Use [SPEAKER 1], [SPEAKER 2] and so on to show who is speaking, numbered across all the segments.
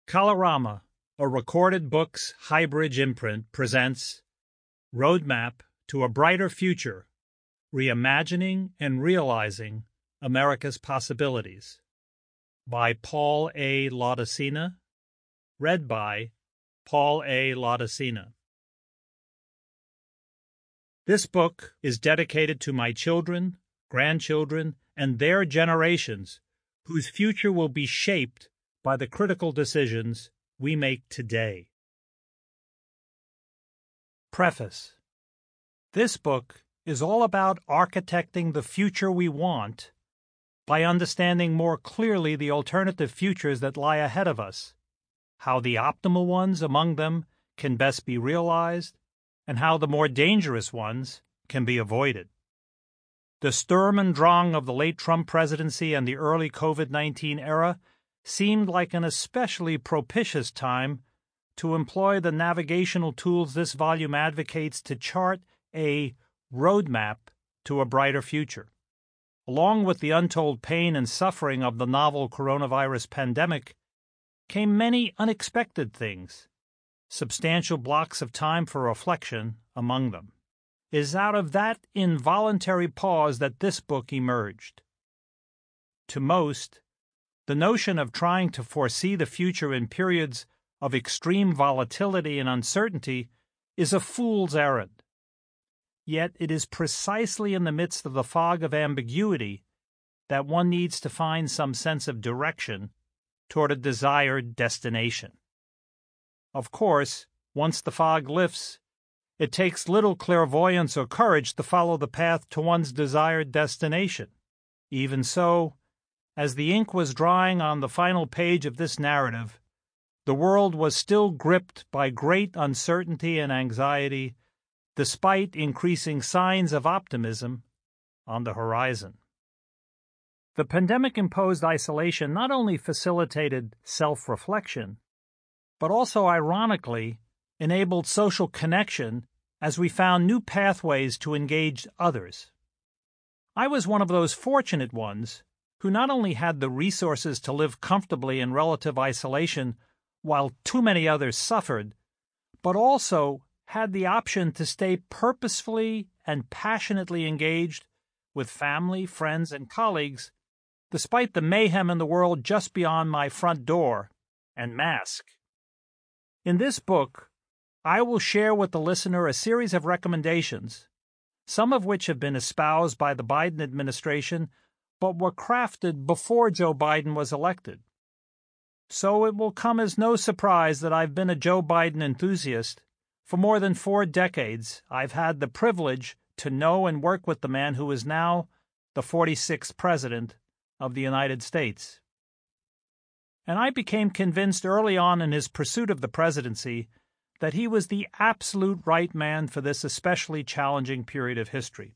[SPEAKER 1] Kalorama, a Recorded Books Highbridge imprint, presents Roadmap to a Brighter Future, Reimagining and Realizing America's Possibilities by Paul A. Laudicina, read by Paul A. Laudicina. This book is dedicated to my children, grandchildren, and their generations, whose future will be shaped by the critical decisions we make today. Preface. This book is all about architecting the future we want by understanding more clearly the alternative futures that lie ahead of us, how the optimal ones among them can best be realized, and how the more dangerous ones can be avoided. The Sturm und Drang of the late Trump presidency and the early COVID-19 era seemed like an especially propitious time to employ the navigational tools this volume advocates to chart a roadmap to a brighter future. Along with the untold pain and suffering of the novel coronavirus pandemic came many unexpected things, substantial blocks of time for reflection among them. It is out of that involuntary pause that this book emerged. To most, the notion of trying to foresee the future in periods of extreme volatility and uncertainty is a fool's errand. Yet it is precisely in the midst of the fog of ambiguity that one needs to find some sense of direction toward a desired destination. Of course, once the fog lifts, it takes little clairvoyance or courage to follow the path to one's desired destination. Even so, as the ink was drying on the final page of this narrative, the world was still gripped by great uncertainty and anxiety, despite increasing signs of optimism on the horizon. The pandemic-imposed isolation not only facilitated self-reflection, but also, ironically, enabled social connection as we found new pathways to engage others. I was one of those fortunate ones who not only had the resources to live comfortably in relative isolation while too many others suffered, but also had the option to stay purposefully and passionately engaged with family, friends, and colleagues, despite the mayhem in the world just beyond my front door and mask. In this book, I will share with the listener a series of recommendations, some of which have been espoused by the Biden administration but were crafted before Joe Biden was elected. So it will come as no surprise that I've been a Joe Biden enthusiast. For more than 4 decades, I've had the privilege to know and work with the man who is now the 46th President of the United States. And I became convinced early on in his pursuit of the presidency that he was the absolute right man for this especially challenging period of history.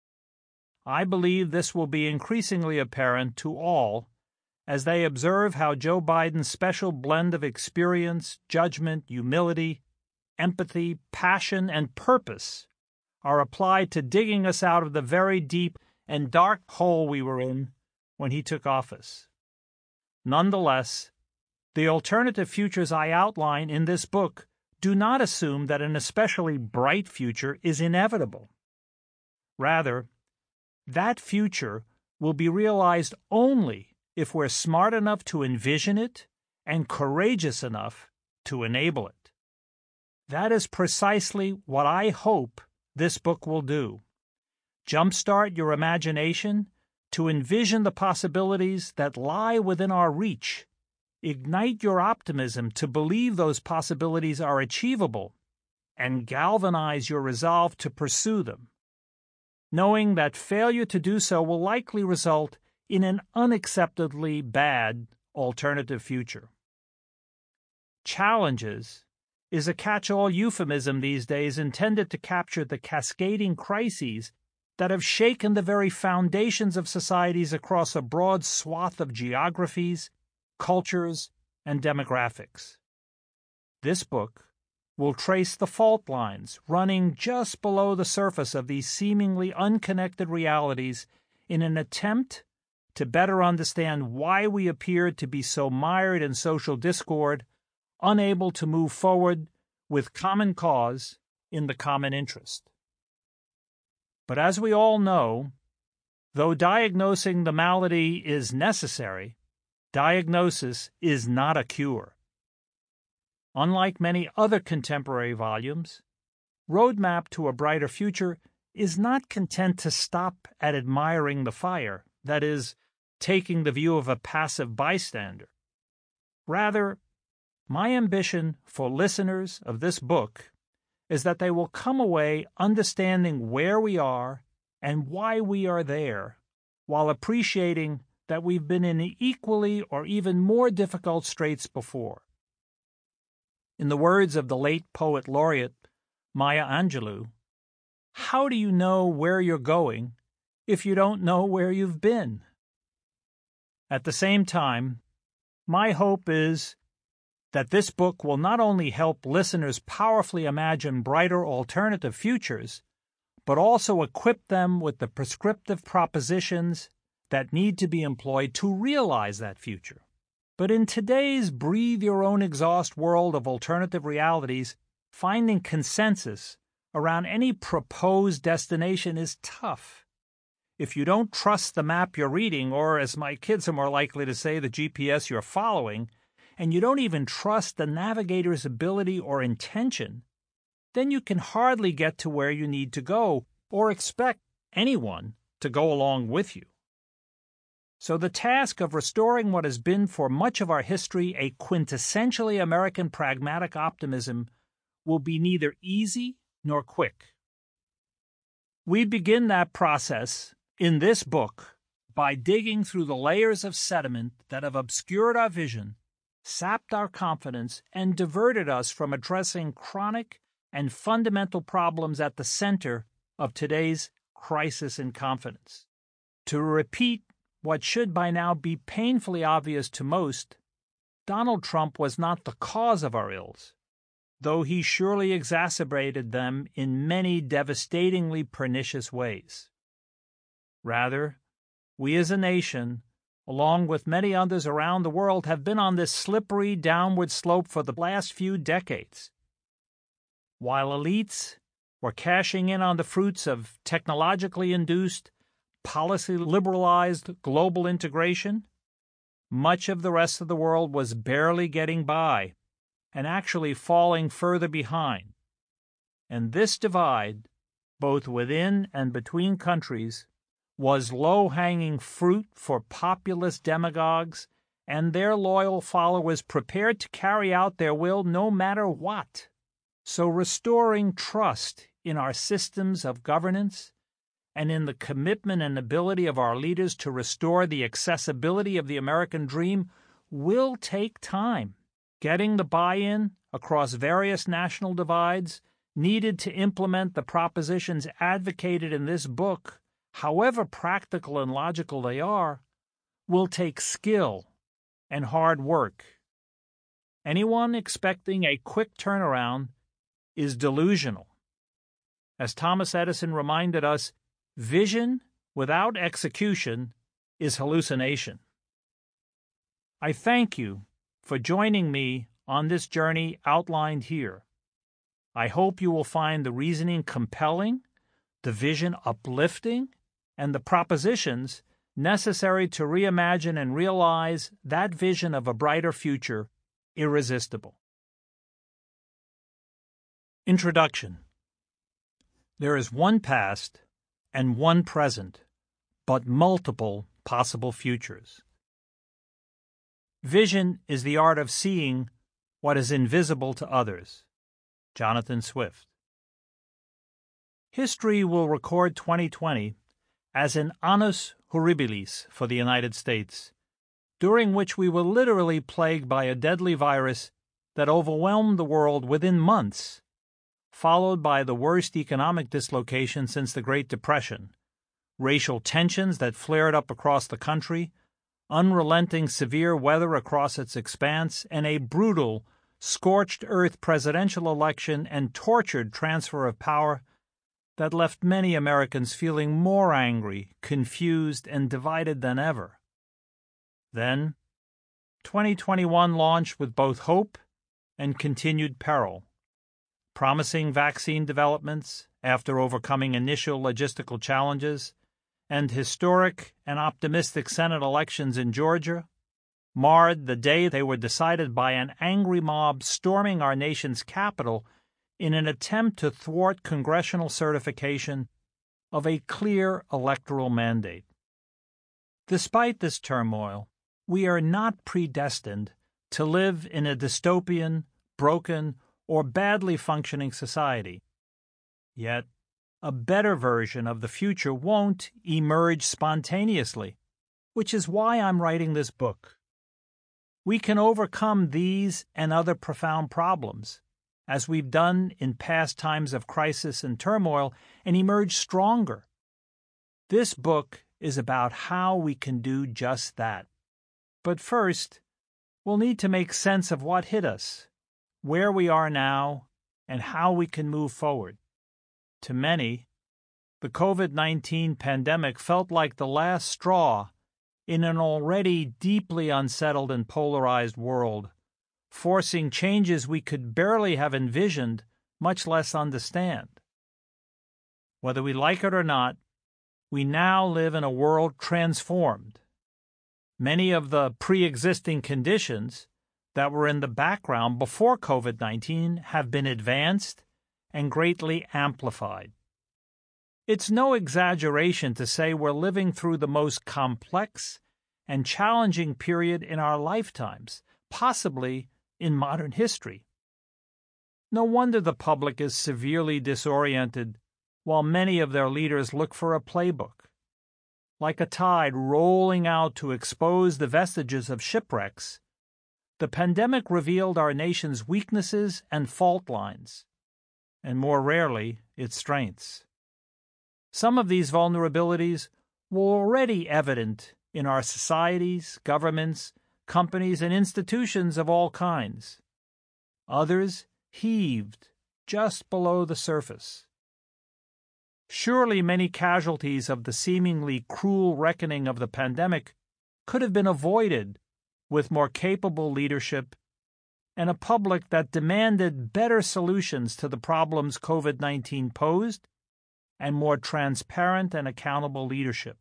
[SPEAKER 1] I believe this will be increasingly apparent to all as they observe how Joe Biden's special blend of experience, judgment, humility, empathy, passion, and purpose are applied to digging us out of the very deep and dark hole we were in when he took office. Nonetheless, the alternative futures I outline in this book do not assume that an especially bright future is inevitable. Rather, that future will be realized only if we're smart enough to envision it and courageous enough to enable it. That is precisely what I hope this book will do. Jumpstart your imagination to envision the possibilities that lie within our reach. Ignite your optimism to believe those possibilities are achievable, and galvanize your resolve to pursue them, knowing that failure to do so will likely result in an unacceptably bad alternative future. Challenges is a catch-all euphemism these days intended to capture the cascading crises that have shaken the very foundations of societies across a broad swath of geographies, cultures, and demographics. This book will trace the fault lines running just below the surface of these seemingly unconnected realities in an attempt to better understand why we appear to be so mired in social discord unable to move forward with common cause in the common interest. But as we all know, though diagnosing the malady is necessary, diagnosis is not a cure. Unlike many other contemporary volumes, Roadmap to a Brighter Future is not content to stop at admiring the fire, that is, taking the view of a passive bystander. Rather, my ambition for listeners of this book is that they will come away understanding where we are and why we are there, while appreciating that we've been in equally or even more difficult straits before. In the words of the late poet laureate Maya Angelou, how do you know where you're going if you don't know where you've been? At the same time, my hope is that this book will not only help listeners powerfully imagine brighter alternative futures, but also equip them with the prescriptive propositions that need to be employed to realize that future. But in today's breathe-your-own-exhaust world of alternative realities, finding consensus around any proposed destination is tough. If you don't trust the map you're reading, or as my kids are more likely to say, the GPS you're following, and you don't even trust the navigator's ability or intention, then you can hardly get to where you need to go or expect anyone to go along with you. So the task of restoring what has been for much of our history a quintessentially American pragmatic optimism will be neither easy nor quick. We begin that process in this book by digging through the layers of sediment that have obscured our vision, sapped our confidence, and diverted us from addressing chronic and fundamental problems at the center of today's crisis in confidence. To repeat what should by now be painfully obvious to most, Donald Trump was not the cause of our ills, though he surely exacerbated them in many devastatingly pernicious ways. Rather, we as a nation, along with many others around the world, have been on this slippery downward slope for the last few decades. While elites were cashing in on the fruits of technologically induced, policy-liberalized global integration, much of the rest of the world was barely getting by and actually falling further behind. And this divide, both within and between countries, was low-hanging fruit for populist demagogues and their loyal followers prepared to carry out their will no matter what. So restoring trust in our systems of governance and in the commitment and ability of our leaders to restore the accessibility of the American dream will take time. Getting the buy-in across various national divides needed to implement the propositions advocated in this book, however practical and logical they are, will take skill and hard work. Anyone expecting a quick turnaround is delusional. As Thomas Edison reminded us, vision without execution is hallucination. I thank you for joining me on this journey outlined here. I hope you will find the reasoning compelling, the vision uplifting, and the propositions necessary to reimagine and realize that vision of a brighter future irresistible. Introduction. There is one past and one present, but multiple possible futures. Vision is the art of seeing what is invisible to others. Jonathan Swift. History will record 2020 as an annus horribilis for the United States, during which we were literally plagued by a deadly virus that overwhelmed the world within months, followed by the worst economic dislocation since the Great Depression, racial tensions that flared up across the country, unrelenting severe weather across its expanse, and a brutal, scorched-earth presidential election and tortured transfer of power that left many Americans feeling more angry, confused, and divided than ever. Then, 2021 launched with both hope and continued peril, promising vaccine developments after overcoming initial logistical challenges, and historic and optimistic Senate elections in Georgia marred the day they were decided by an angry mob storming our nation's capital in an attempt to thwart congressional certification of a clear electoral mandate. Despite this turmoil, we are not predestined to live in a dystopian, broken, or badly functioning society. Yet, a better version of the future won't emerge spontaneously, which is why I'm writing this book. We can overcome these and other profound problems, as we've done in past times of crisis and turmoil, and emerge stronger. This book is about how we can do just that. But first, we'll need to make sense of what hit us, where we are now, and how we can move forward. To many, the COVID-19 pandemic felt like the last straw in an already deeply unsettled and polarized world, forcing changes we could barely have envisioned, much less understand. Whether we like it or not, we now live in a world transformed. Many of the pre-existing conditions that were in the background before COVID-19 have been advanced and greatly amplified. It's no exaggeration to say we're living through the most complex and challenging period in our lifetimes, possibly in modern history. No wonder the public is severely disoriented while many of their leaders look for a playbook. Like a tide rolling out to expose the vestiges of shipwrecks, the pandemic revealed our nation's weaknesses and fault lines, and more rarely, its strengths. Some of these vulnerabilities were already evident in our societies, governments, companies, and institutions of all kinds. Others heaved just below the surface. Surely many casualties of the seemingly cruel reckoning of the pandemic could have been avoided with more capable leadership and a public that demanded better solutions to the problems COVID-19 posed and more transparent and accountable leadership.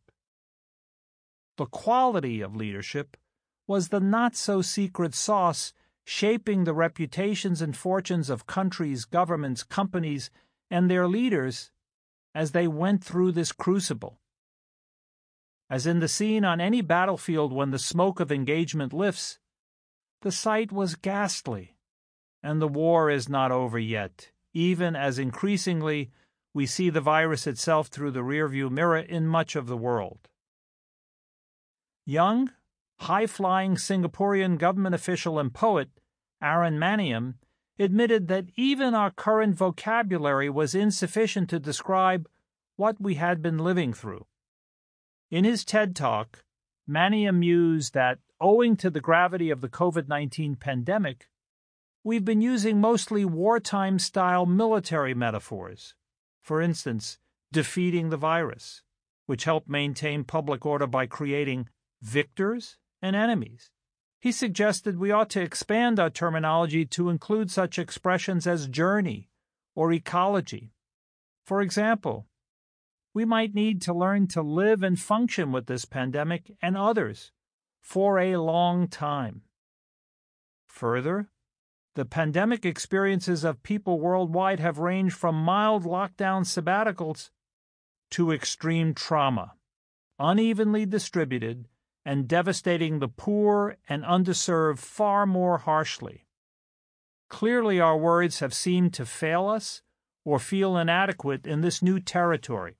[SPEAKER 1] The quality of leadership was the not-so-secret sauce shaping the reputations and fortunes of countries, governments, companies, and their leaders as they went through this crucible. As in the scene on any battlefield when the smoke of engagement lifts, the sight was ghastly, and the war is not over yet, even as increasingly we see the virus itself through the rearview mirror in much of the world. Young, high-flying Singaporean government official and poet Aaron Maniam admitted that even our current vocabulary was insufficient to describe what we had been living through. In his TED Talk, Maniam mused that, owing to the gravity of the COVID-19 pandemic, we've been using mostly wartime-style military metaphors. For instance, defeating the virus, which helped maintain public order by creating victors and enemies. He suggested we ought to expand our terminology to include such expressions as journey or ecology. For example, we might need to learn to live and function with this pandemic and others for a long time. Further, the pandemic experiences of people worldwide have ranged from mild lockdown sabbaticals to extreme trauma, unevenly distributed and devastating the poor and underserved far more harshly. Clearly, our words have seemed to fail us or feel inadequate in this new territory.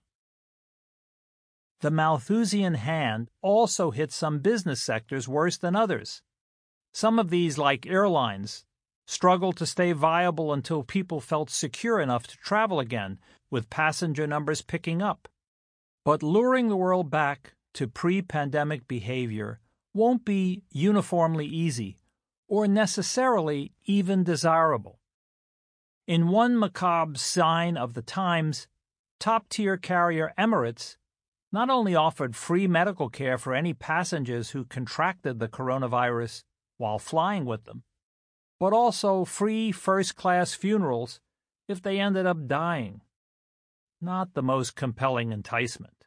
[SPEAKER 1] The Malthusian hand also hit some business sectors worse than others. Some of these, like airlines, struggled to stay viable until people felt secure enough to travel again, with passenger numbers picking up. But luring the world back to pre-pandemic behavior won't be uniformly easy or necessarily even desirable. In one macabre sign of the times, top-tier carrier Emirates not only offered free medical care for any passengers who contracted the coronavirus while flying with them, but also free first-class funerals if they ended up dying. Not the most compelling enticement.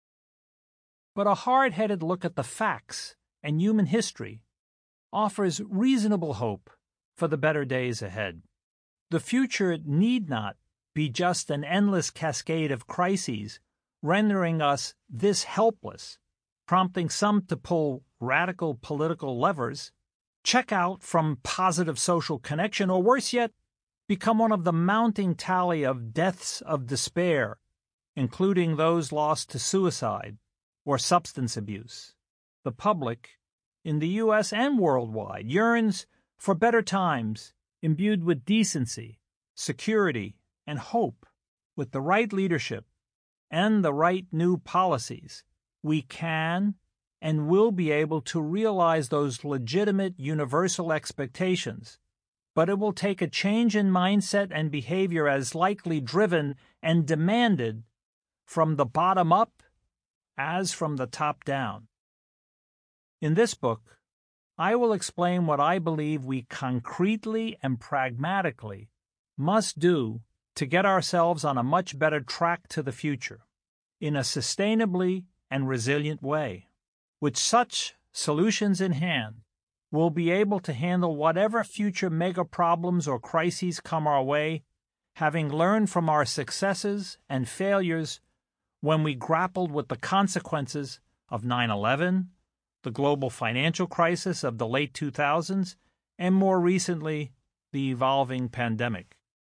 [SPEAKER 1] But a hard-headed look at the facts and human history offers reasonable hope for the better days ahead. The future need not be just an endless cascade of crises, rendering us this helpless, prompting some to pull radical political levers, check out from positive social connection, or worse yet, become one of the mounting tally of deaths of despair, including those lost to suicide or substance abuse. The public, in the U.S. and worldwide, yearns for better times imbued with decency, security, and hope. With the right leadership and the right new policies, we can and will be able to realize those legitimate universal expectations. But it will take a change in mindset and behavior as likely driven and demanded from the bottom up as from the top down. In this book, I will explain what I believe we concretely and pragmatically must do to get ourselves on a much better track to the future, in a sustainably and resilient way. With such solutions in hand, we'll be able to handle whatever future mega problems or crises come our way, having learned from our successes and failures when we grappled with the consequences of 9/11, the global financial crisis of the late 2000s, and more recently, the evolving pandemic.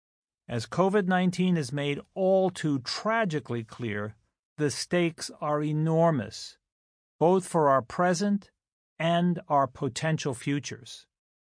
[SPEAKER 1] As COVID-19 has made all too tragically clear, the stakes are enormous, both for our present and our potential futures.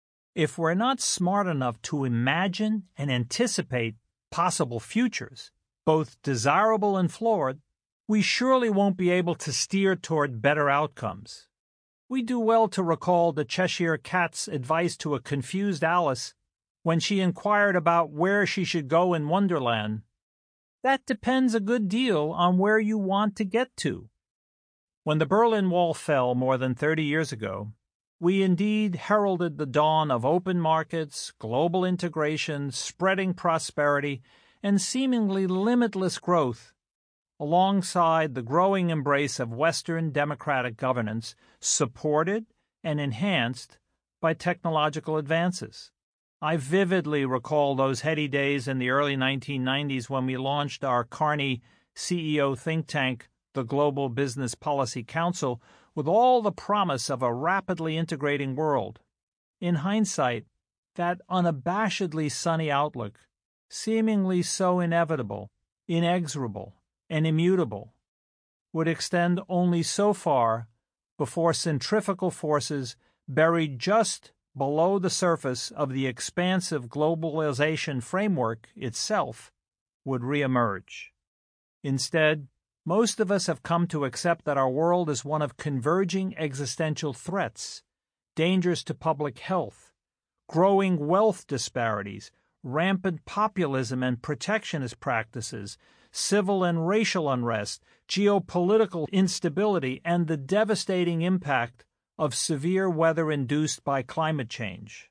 [SPEAKER 1] If we're not smart enough to imagine and anticipate possible futures, both desirable and flawed, we surely won't be able to steer toward better outcomes. We do well to recall the Cheshire Cat's advice to a confused Alice when she inquired about where she should go in Wonderland. That depends a good deal on where you want to get to. When the Berlin Wall fell more than 30 years ago, we indeed heralded the dawn of open markets, global integration, spreading prosperity, and seemingly limitless growth, alongside the growing embrace of Western democratic governance, supported and enhanced by technological advances. I vividly recall those heady days in the early 1990s when we launched our Carney CEO think tank, the Global Business Policy Council, with all the promise of a rapidly integrating world. In hindsight, that unabashedly sunny outlook, seemingly so inevitable, inexorable, and immutable, would extend only so far before centrifugal forces buried just below the surface of the expansive globalization framework itself would reemerge. Instead, most of us have come to accept that our world is one of converging existential threats, dangers to public health, growing wealth disparities, rampant populism and protectionist practices, civil and racial unrest, geopolitical instability, and the devastating impact of severe weather induced by climate change.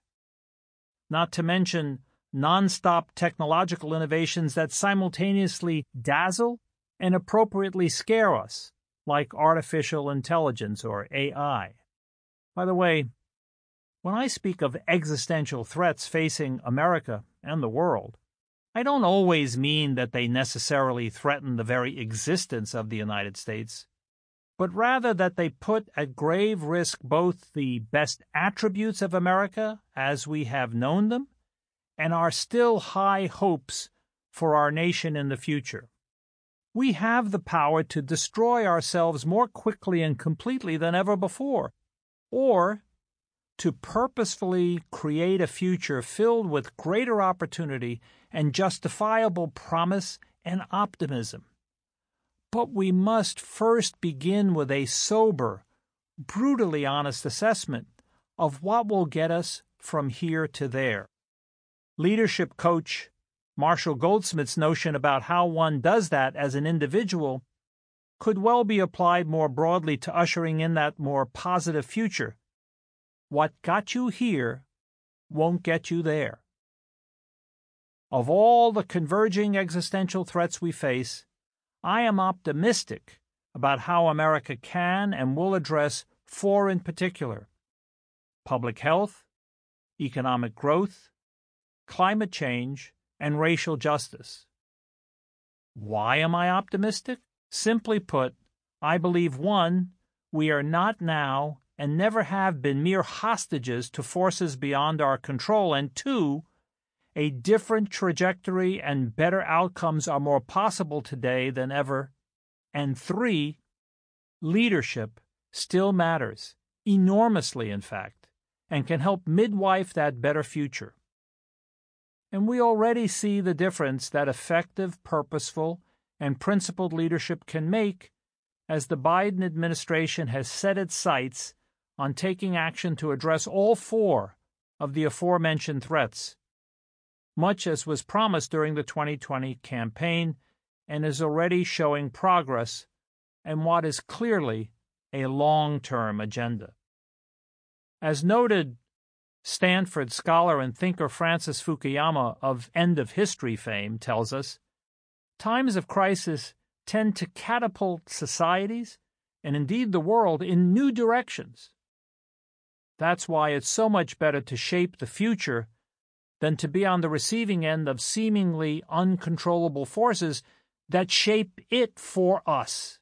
[SPEAKER 1] Not to mention nonstop technological innovations that simultaneously dazzle and appropriately scare us, like artificial intelligence or AI. By the way, when I speak of existential threats facing America and the world, I don't always mean that they necessarily threaten the very existence of the United States, but rather that they put at grave risk both the best attributes of America as we have known them and our still high hopes for our nation in the future. We have the power to destroy ourselves more quickly and completely than ever before, or to purposefully create a future filled with greater opportunity and justifiable promise and optimism. But we must first begin with a sober, brutally honest assessment of what will get us from here to there. Leadership coach Marshall Goldsmith's notion about how one does that as an individual could well be applied more broadly to ushering in that more positive future. What got you here won't get you there. Of all the converging existential threats we face, I am optimistic about how America can and will address four in particular: public health, economic growth, climate change, and racial justice. Why am I optimistic? Simply put, I believe, 1, we are not now and never have been mere hostages to forces beyond our control, and 2, a different trajectory and better outcomes are more possible today than ever, and 3, leadership still matters, enormously in fact, and can help midwife that better future. And we already see the difference that effective, purposeful, and principled leadership can make as the Biden administration has set its sights on taking action to address all four of the aforementioned threats, much as was promised during the 2020 campaign and is already showing progress and what is clearly a long-term agenda. As noted, Stanford scholar and thinker Francis Fukuyama of End of History fame tells us, times of crisis tend to catapult societies, and indeed the world, in new directions. That's why it's so much better to shape the future than to be on the receiving end of seemingly uncontrollable forces that shape it for us.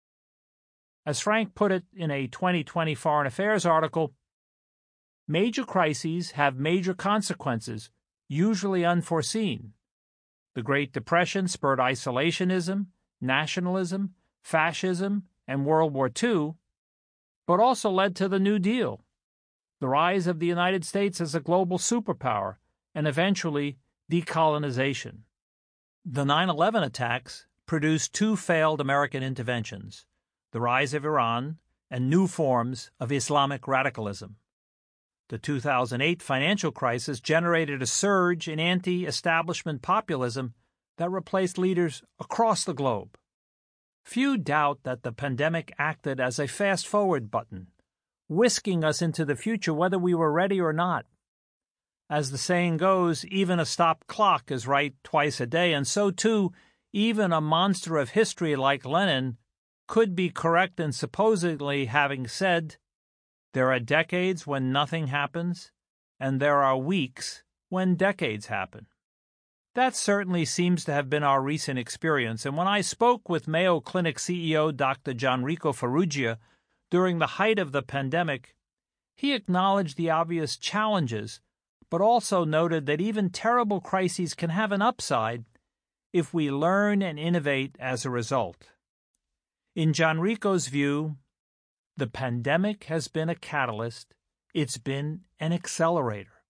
[SPEAKER 1] As Frank put it in a 2020 Foreign Affairs article, major crises have major consequences, usually unforeseen. The Great Depression spurred isolationism, nationalism, fascism, and World War II, but also led to the New Deal, the rise of the United States as a global superpower, and eventually decolonization. The 9/11 attacks produced 2 failed American interventions: the rise of Iran and new forms of Islamic radicalism. The 2008 financial crisis generated a surge in anti-establishment populism that replaced leaders across the globe. Few doubt that the pandemic acted as a fast-forward button, whisking us into the future whether we were ready or not. As the saying goes, even a stopped clock is right twice a day, and so too, even a monster of history like Lenin could be correct in supposedly having said, "There are decades when nothing happens, and there are weeks when decades happen." That certainly seems to have been our recent experience, and when I spoke with Mayo Clinic CEO Dr. Gianrico Farrugia during the height of the pandemic, he acknowledged the obvious challenges, but also noted that even terrible crises can have an upside if we learn and innovate as a result. In Gianrico's view, the pandemic has been a catalyst, it's been an accelerator.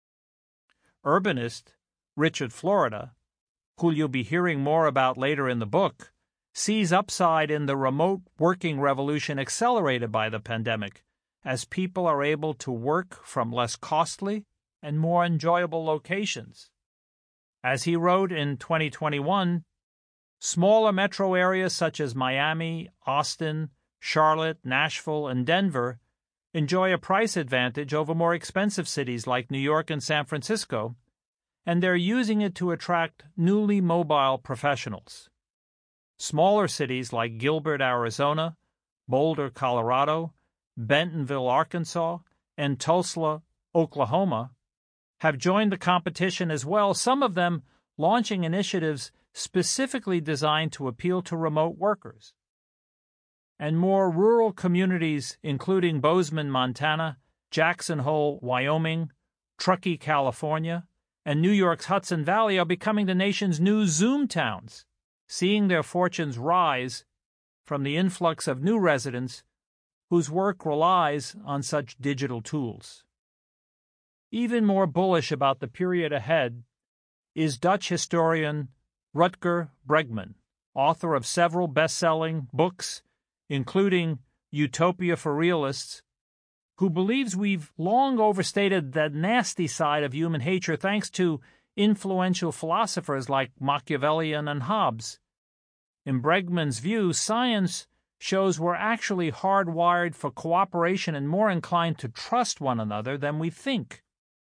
[SPEAKER 1] Urbanist Richard Florida, who you'll be hearing more about later in the book, sees upside in the remote working revolution accelerated by the pandemic, as people are able to work from less costly and more enjoyable locations. As he wrote in 2021, smaller metro areas such as Miami, Austin, Charlotte, Nashville, and Denver enjoy a price advantage over more expensive cities like New York and San Francisco, and they're using it to attract newly mobile professionals. Smaller cities like Gilbert, Arizona, Boulder, Colorado, Bentonville, Arkansas, and Tulsa, Oklahoma, have joined the competition as well, some of them launching initiatives specifically designed to appeal to remote workers. And more rural communities, including Bozeman, Montana, Jackson Hole, Wyoming, Truckee, California, and New York's Hudson Valley, are becoming the nation's new Zoom towns, seeing their fortunes rise from the influx of new residents whose work relies on such digital tools. Even more bullish about the period ahead is Dutch historian Rutger Bregman, author of several best-selling books, including Utopia for Realists, who believes we've long overstated the nasty side of human hatred thanks to influential philosophers like Machiavellian and Hobbes. In Bregman's view, science shows we're actually hardwired for cooperation and more inclined to trust one another than we think.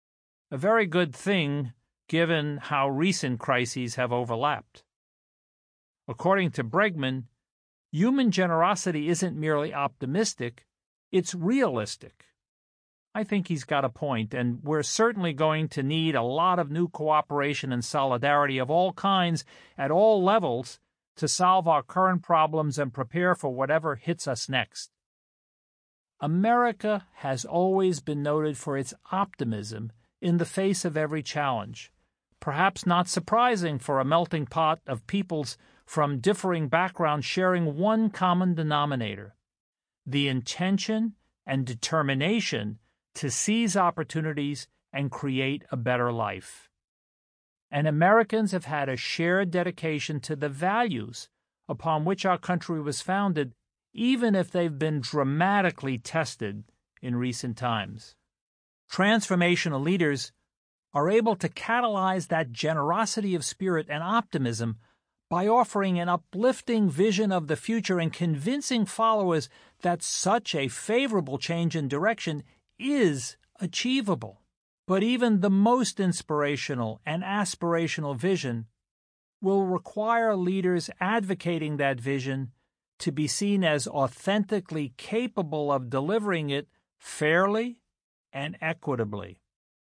[SPEAKER 1] a very good thing given how recent crises have overlapped. According to Bregman, human generosity isn't merely optimistic, it's realistic. I think he's got a point, and we're certainly going to need a lot of new cooperation and solidarity of all kinds at all levels to solve our current problems and prepare for whatever hits us next. America has always been noted for its optimism in the face of every challenge, perhaps not surprising for a melting pot of peoples from differing backgrounds sharing one common denominator: the intention and determination to seize opportunities and create a better life. And Americans have had a shared dedication to the values upon which our country was founded, even if they've been dramatically tested in recent times. Transformational leaders are able to catalyze that generosity of spirit and optimism by offering an uplifting vision of the future and convincing followers that such a favorable change in direction is achievable. But even the most inspirational and aspirational vision will require leaders advocating that vision to be seen as authentically capable of delivering it fairly and equitably.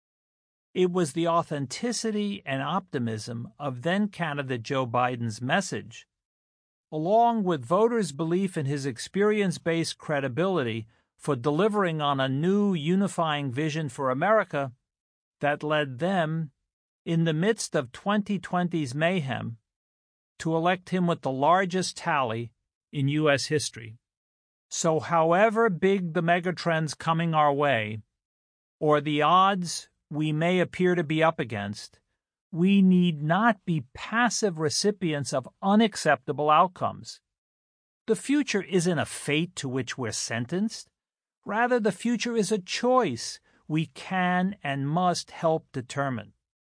[SPEAKER 1] It was the authenticity and optimism of then-candidate Joe Biden's message, along with voters' belief in his experience-based credibility for delivering on a new unifying vision for America, that led them, in the midst of 2020's mayhem, to elect him with the largest tally in U.S. history. So however big the megatrends coming our way, or the odds we may appear to be up against, we need not be passive recipients of unacceptable outcomes. The future isn't a fate to which we're sentenced. Rather, the future is a choice we can and must help determine.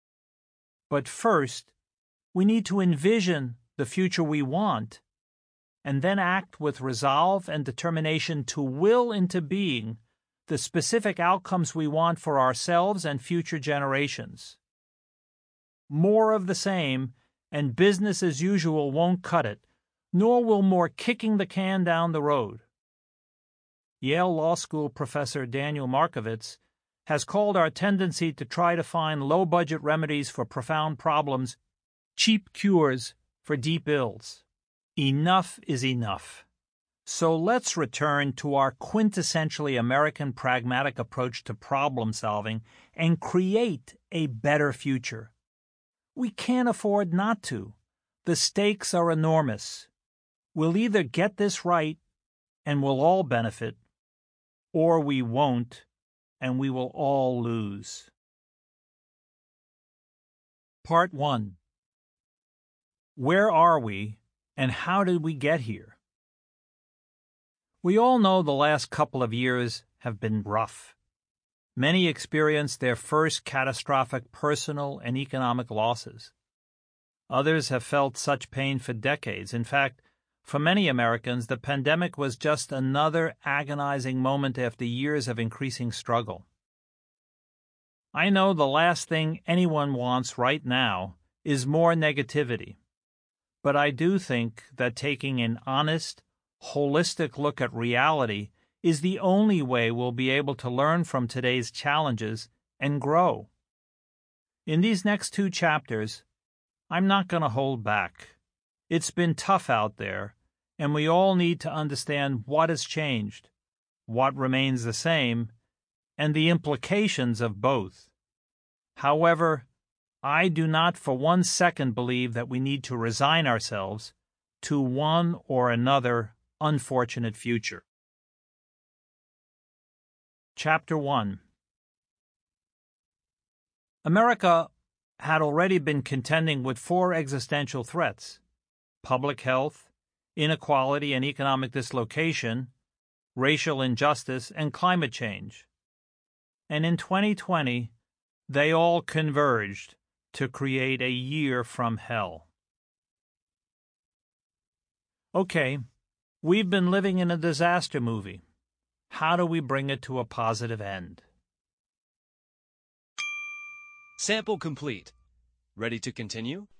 [SPEAKER 1] But first, we need to envision the future we want, and then act with resolve and determination to will into being the specific outcomes we want for ourselves and future generations. More of the same and business as usual won't cut it, nor will more kicking the can down the road. Yale Law School professor Daniel Markovits has called our tendency to try to find low-budget remedies for profound problems cheap cures for deep ills. Enough is enough. So let's return to our quintessentially American pragmatic approach to problem solving and create a better future. We can't afford not to. The stakes are enormous. We'll either get this right and we'll all benefit, or we won't and we will all lose. Part 1. Where are we and how did we get here? We all know the last couple of years have been rough. Many experienced their first catastrophic personal and economic losses. Others have felt such pain for decades. In fact, for many Americans, the pandemic was just another agonizing moment after years of increasing struggle. I know the last thing anyone wants right now is more negativity, but I do think that taking an honest, holistic look at reality is the only way we'll be able to learn from today's challenges and grow. In these next 2 chapters, I'm not going to hold back. It's been tough out there, and we all need to understand what has changed, what remains the same, and the implications of both. However, I do not for 1 second believe that we need to resign ourselves to one or another unfortunate future. Chapter 1. America had already been contending with 4 existential threats: public health, inequality and economic dislocation, racial injustice, and climate change. And in 2020, they all converged to create a year from hell. Okay, we've been living in a disaster movie. How do we bring it to a positive end?
[SPEAKER 2] Sample complete. Ready to continue?